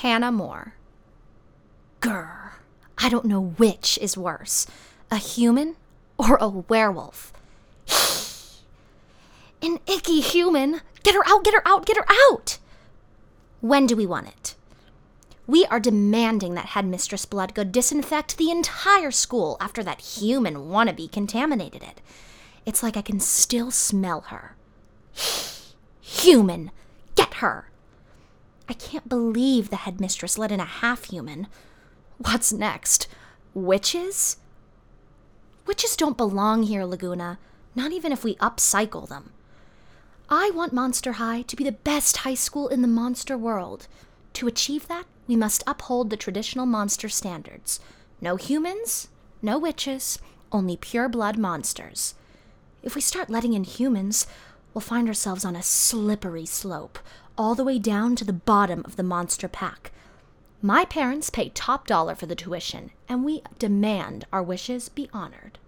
Hannah More. Grr. I don't know which is worse, a human or a werewolf. An icky human. Get her out, get her out, get her out! When do we want it? We are demanding that Headmistress Bloodgood disinfect the entire school after that human wannabe contaminated it. It's like I can still smell her. Human! Get her! I can't believe the headmistress let in a half-human. What's next? Witches? Witches don't belong here, Laguna, not even if we upcycle them. I want Monster High to be the best high school in the monster world. To achieve that, we must uphold the traditional monster standards. No humans, no witches, only pure-blood monsters. If we start letting in humans, we'll find ourselves on a slippery slope, all the way down to the bottom of the monster pack. My parents pay top dollar for the tuition, and we demand our wishes be honored.